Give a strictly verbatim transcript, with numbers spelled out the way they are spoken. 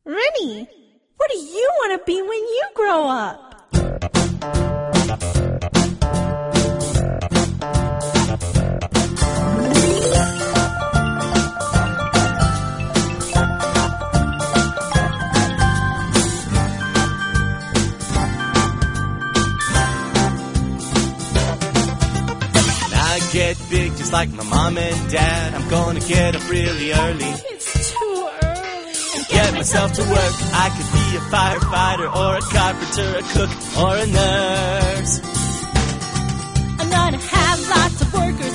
Rennie, what do you want to be when you grow up? Get big just like my mom and dad. I'm gonna get up really early. It's too early. And get myself to work. I could be a firefighter or a carpenter, a cook or a nurse. I'm gonna have lots of workers